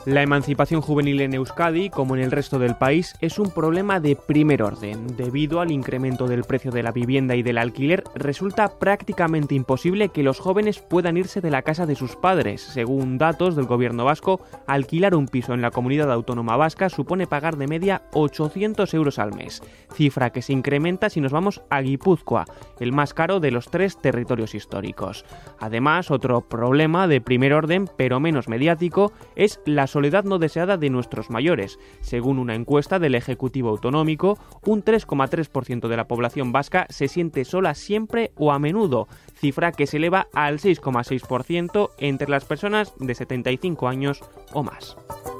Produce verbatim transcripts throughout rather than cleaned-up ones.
La emancipación juvenil en Euskadi, como en el resto del país, es un problema de primer orden. Debido al incremento del precio de la vivienda y del alquiler, resulta prácticamente imposible que los jóvenes puedan irse de la casa de sus padres. Según datos del gobierno vasco, alquilar un piso en la comunidad autónoma vasca supone pagar de media ochocientos euros al mes, cifra que se incrementa si nos vamos a Guipúzcoa, el más caro de los tres territorios históricos. Además, otro problema de primer orden, pero menos mediático, es la soledad no deseada de nuestros mayores. Según una encuesta del Ejecutivo Autonómico, un tres coma tres por ciento de la población vasca se siente sola siempre o a menudo, cifra que se eleva al seis coma seis por ciento entre las personas de setenta y cinco años o más.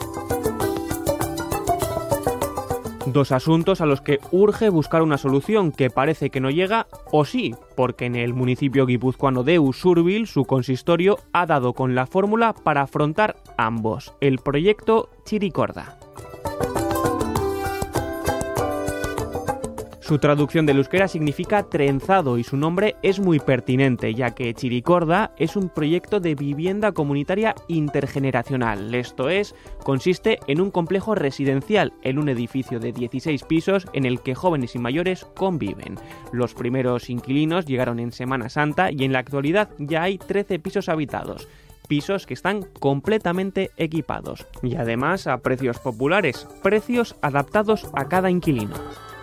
Dos asuntos a los que urge buscar una solución que parece que no llega, o sí, porque en el municipio guipuzcoano de Usurbil su consistorio ha dado con la fórmula para afrontar ambos, el proyecto Chirikorda. Su traducción del euskera significa trenzado y su nombre es muy pertinente, ya que Chirikorda es un proyecto de vivienda comunitaria intergeneracional. Esto es, consiste en un complejo residencial en un edificio de dieciséis pisos en el que jóvenes y mayores conviven. Los primeros inquilinos llegaron en Semana Santa y en la actualidad ya hay trece pisos habitados. Pisos que están completamente equipados y además a precios populares, precios adaptados a cada inquilino.